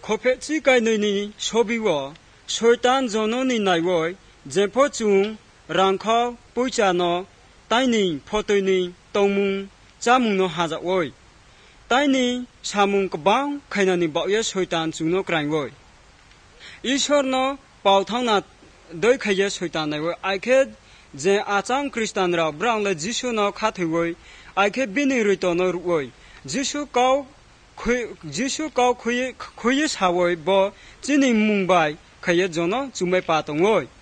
phép chỉ cái nơi này so bị vợ soi tan cho nó nên này vậy dẹp phốt chung răng khâu bụi cha nó tai nín phô tôi nín tông mùng cha mùng nó hạ dạo vậy tai nín sa mùng cái băng khai nó nín bảo vệ soi tan chung nó cái vậy Ishwar nó bảo thang nát đôi khai vệ soi tan này vậy ai kết जे आचाम क्रिस्तान रा ब्रांगले जिसु न खाथुय आइखे बिनि रितो न रुय जिसु काव खुय सावय ब चिनि मुंबाय खये जनो जुमै पातंगय